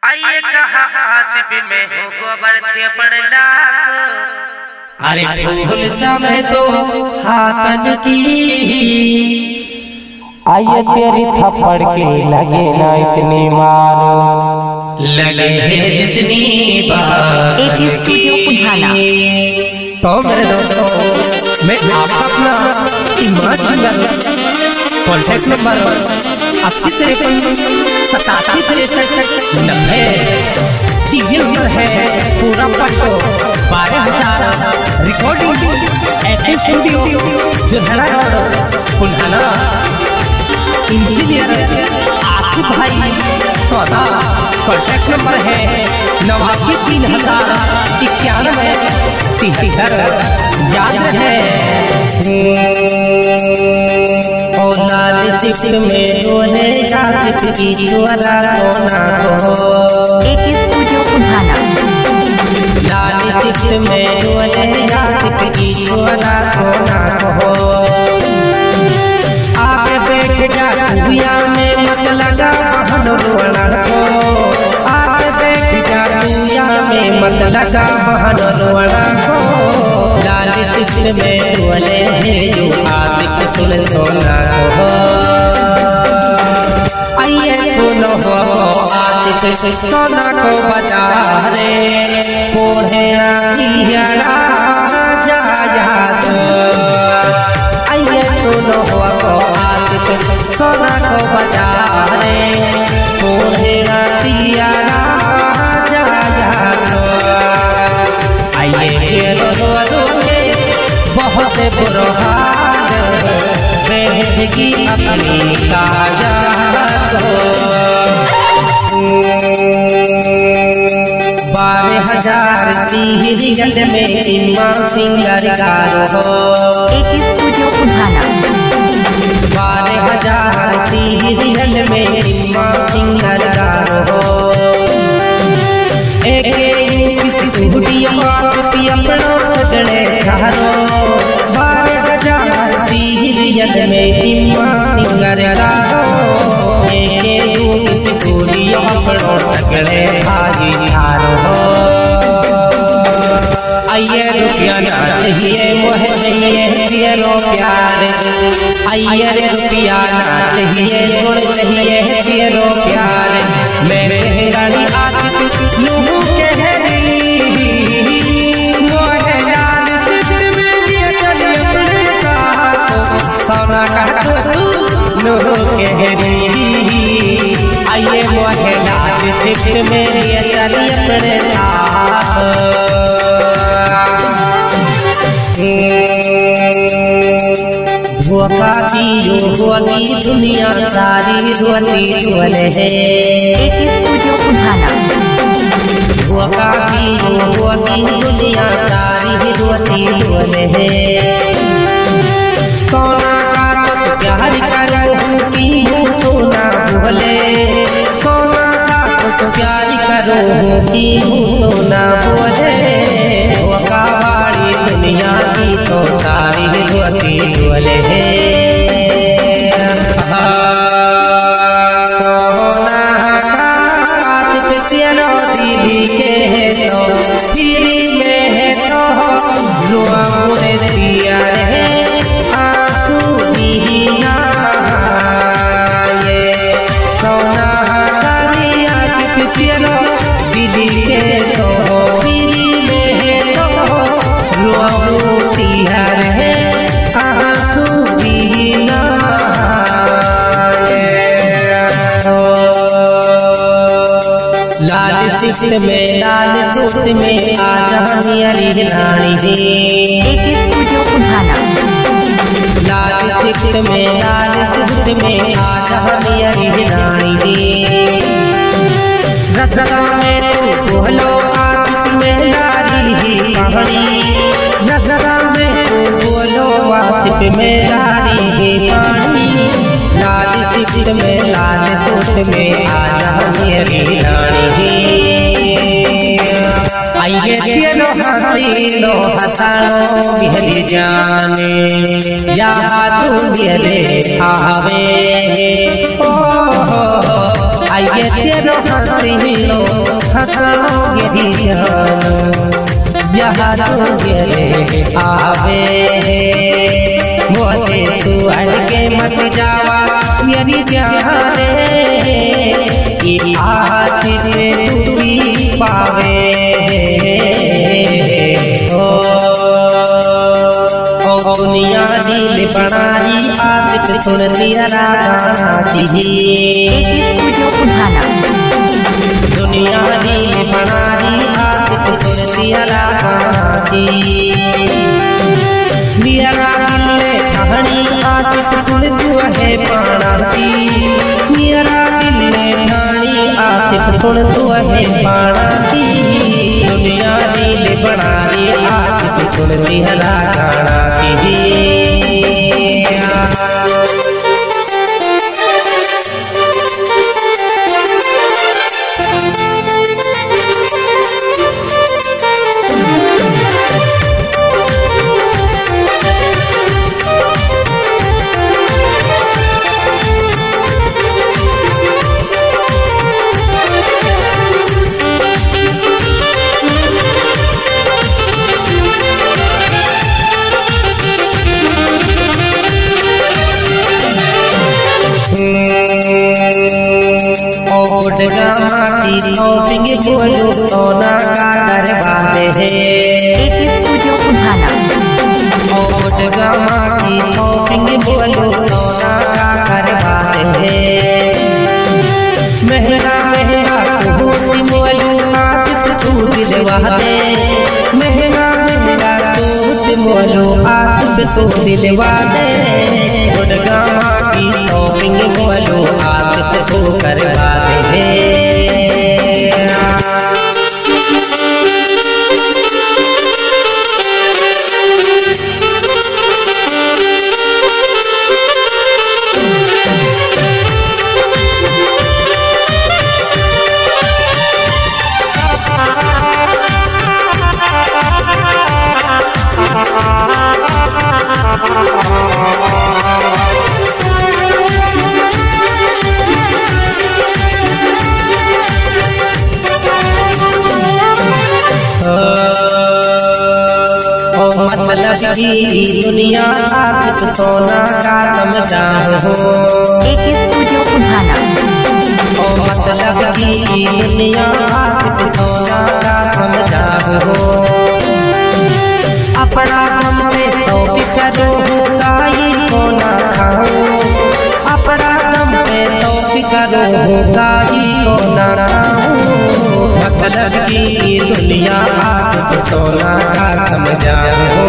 आइए कहा सिप में हो गोबर थे पड़ला। अरे फूल समय तो हाथन की आइए तेरी थप्पड़ के लगे ना इतनी मार लगे है जितनी बार तो मेरे दोस्तों मैं आपका अपना Iman singer contact number 8053879390 serial number है पूरा पट्टो 12,000 recording FM studio Jodhra road Pulhana engineer Asif भाई सौदा कॉन्टैक्ट नंबर है 893091 याद रहे। लाल सिप में डोले आसिफ की छोरा सोना हो लाल सिप में डोले आसिफ की छोरा सोना हो आगे बैठ जा दुनिया में मत लगा बहन रोना हो आगे बैठ जा दुनिया में मत लगा बहन रोना हो लाल सिप में डोले जो आसिफ सुन सोना हो आइए सुनो हो आसिफ सोना को बजा रे पोढ़े हियरा जा जा सो आइए सुनो हो आसिफ सोना को बजा रे पोढ़े हियरा जा जा सो आइए रो रोगे बहुत बुरा हाल की अपनी काजा को 12,000 सीरियल में इमा सिंगर हो 12,000 सीरियल में इमा सिंगर हो एक किसी बुढ़िया अपनो सगड़े चारो 12,000 सीरियल में इमा सिंगर हो किसी बुढ़िया अपनो सगड़े भाजी चारो आइए रुपया ना चाहिए मोह चाहिए तेरो प्यार आइए रुपया ना चाहिए सुन चाहिए तेरो प्यार मेरे रानी आसिफ लोगों के सोना का लोगों के आइए मोहला सिख में चली अपने धोखा की होगी दुनिया सारी रोती डोले है धोखा की होगी दुनिया सारी रोती डोले है सोना का तो प्यार करो की सोना बोले सोना का तो प्यार करो की सोना बोले धोखा वाली दुनिया की तो सारी रोती डोले है सोना का आसिफ तेरो दीदी के है तो फिरी में है तो रुआ मुझे दिया है लाल सूट में आ जहानी रानी लाल सूट में आ जहानी रानी रसदा में तू बोलो आसिफ में लारी पहाड़ी रसदा में तू बोलो आसिफ में लारी पानी लाल सूट में आ जहानी रानी आइए तेरो हसीनो हसानो बिहरी जाने या तू मेरे आवे ओ आइए तेरो हसीनो हंसाओगे ही जानो जहाँ तुझे आवे मोते छुअड़ के मत जावा मेरी जाने ये आशिक तू भी पावे ओ दुनिया दिल बनारी आशिक सुन लिया राना दुनिया दिल बनारी आशिक सुन लिया राना मेरा दिल कहानी आशिक सुन तू है पाणाती मेरा दिल कहानी आशिक सुन तू है पाणाती दुनिया दिल बनारी आशिक सुन लिया राना माटी शॉपिंग बोलो सोना का करवाते हैं माटी शॉपिंग बोलो सोना का करवाते हैं महंगा महंगा सूट बोलो आशिक तू दिलवाते महंगा महंगा सूट बोलो आशिक तू दिलवाते माटी शॉपिंग बोलो आशिक तू करवाते हैं मतलब की दुनिया आशिक सोना का समझा हो मतलब की दुनिया आशिक सोना का समझा हो अपना गम में सौ करो गाई को ना खाओ अपना गम में सौ करो गाई को ना खाओ मतलब की दुनिया आशिक सोना का समझा हो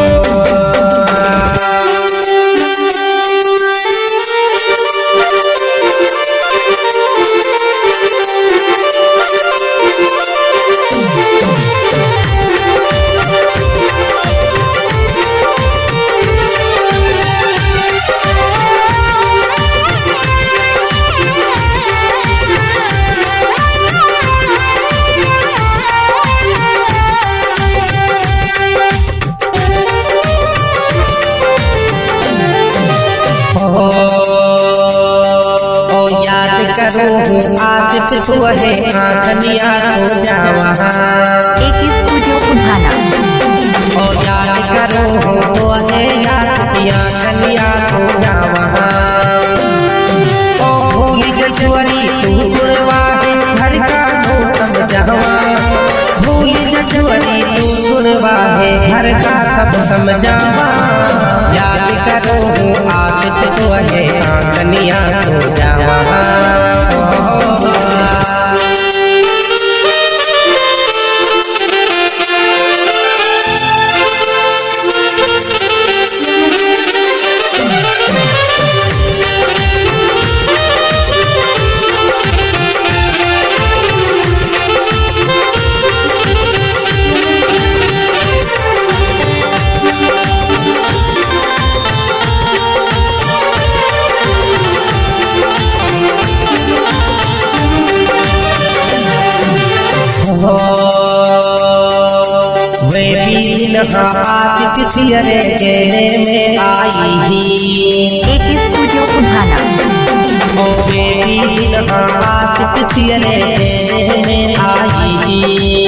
आशिक तू है आखनिया सो जावा ओ याद करो तो है आशिकिया कनिया सो जावा ओ भूली जजुअरी तू सुनवा है घर का तू समझावा भूली जजुअरी तू सुनवा है घर का सब समझावा याद करो आशिक तू है आखनिया सो जावा आशिक सियरे गेले में आई ही एक स्टूडियो उधाना। बेबी दिन आसिफ तेरे में आई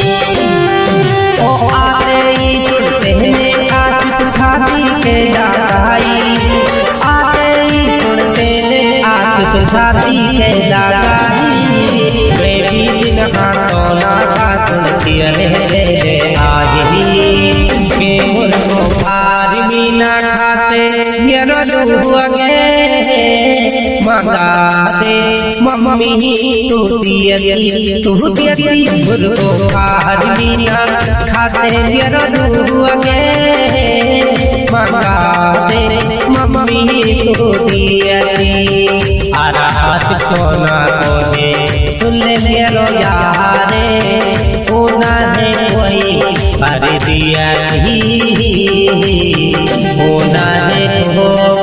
ओ आते ही सुनते हैं आसिफ छाती के लगाई आते ही सुनते हैं आसिफ छाती के लगाई बेबी दिन सोना का सुनती रहे आई के मुर्गो आदमी ना खासे मेरा हुआ गे मंगा दे मम्मी तू दियती मुर्गो आदमी ना खासे मेरा हुआ गे मंगा दे मम्मी तू दियती आरास सोना कोने सुन ले मेरो यारे ओना है कोई पर दिया ही ओना है हो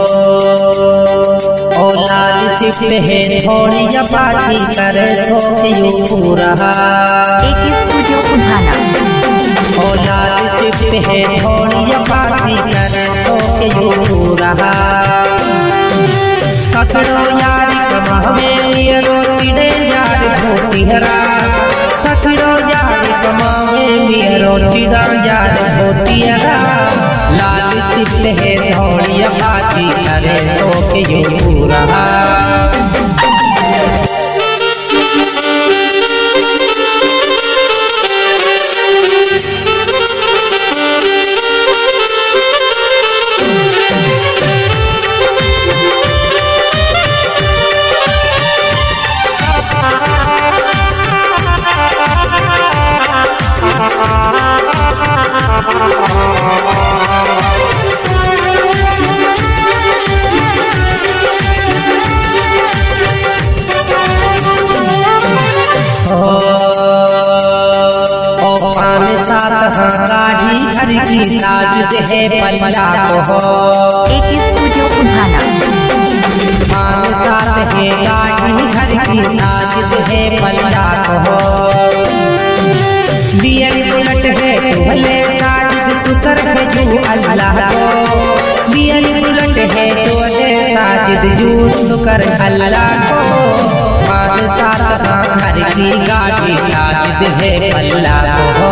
औलाद सिर्फ है थोड़ी बाती करे सो यूं पूरा स्टूडियो उठाना औलाद सिर्फ है थोड़ी बाती करे सो यूं पूरा ककड़ो यारी कमावे मेरो चिड़े यार भोतिहरा ककड़ो यारी कमावे मेरो चिड़ा यार भोतिहरा लाल सिद्ध है धौड़िया बाती करे सो के यूं पूरा गाड़ी घर की साजिद है पल्ला को स्टूडियो उठाना पान साथ है गाड़ी घर की साजिद है पल्ला को बियर बुलेट है भले साजिद सुतर है जू अल्लाह को बियर बुलेट है तोले साजिद जू सुकर अल्लाह को पान साथ घर की गाड़ी साजिद है पल्ला को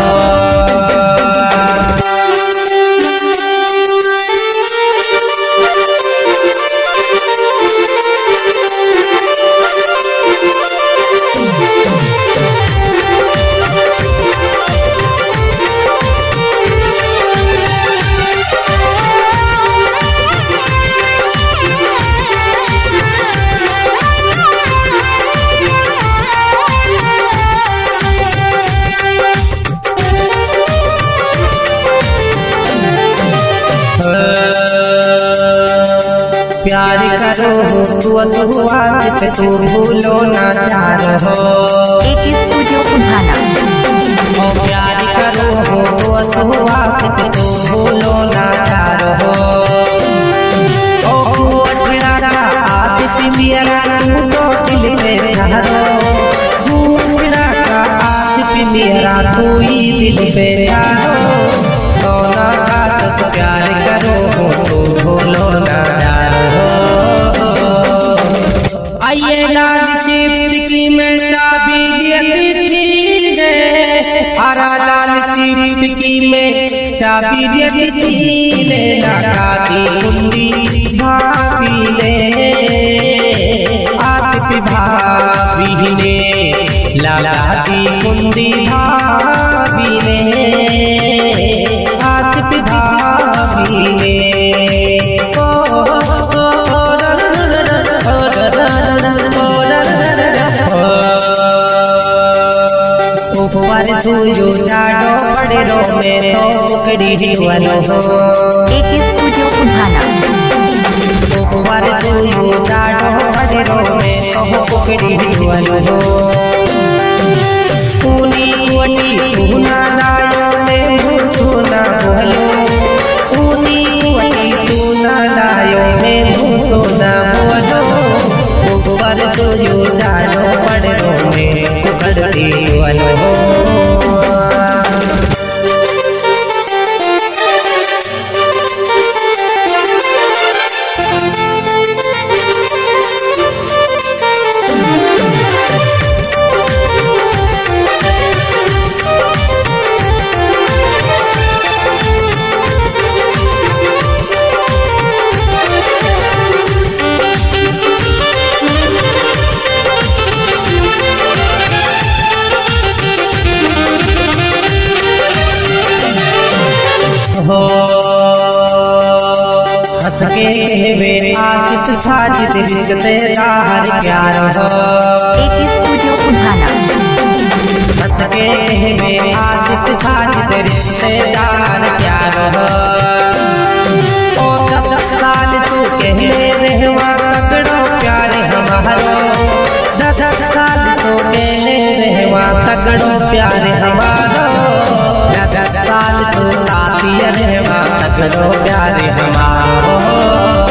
प्यार करो तू सुहास तू भूलो ना चारो स्टूडियो उठाना ओ प्यार करो तू सुहास तू भूलो ना चारो ओ अठड़ा का आसिफ मेरा तू तो दिल में चारो अठड़ा का आसिफ मेरा तू ही दिल में चारो सोना का तो प्यार करो तू भूलो ना आइए लाल सिफ्ट की मैं चाबी देती छीने आरा लाल सिफ्ट की मैं चाबी देती छीने लगाती कुंडी भाभी ने आसिफ भाभी ने लगाती कुंडी भाभी ने आसिफ भाभी ने सुयो जाडो पड़े रो में तो कुकड़ी वालो स्टूडियो उठाना ऊपर सुयो जाडो पड़े रो में तो कुकड़ी वालो ऊनी कोटी तूना लायो में सोना बोलो ऊनी कोटी तूना लायो में सोना बोलो ऊपर सुयो जाडो पड़े रो में कुकड़ी वालो के कहवे आशिक साजिद रिश्तेदार प्यार हो AK Studio Udhana. हंस के कहवे आशिक साजिद रिश्तेदार प्यार हो ओ 10 साल तू कहले रहवा तगड़ो प्यार हमारो 10 साल तू कहले रहवा तगड़ो प्यार हमारो 10 साल तू साथी रहवा तगड़ो प्यार हमारो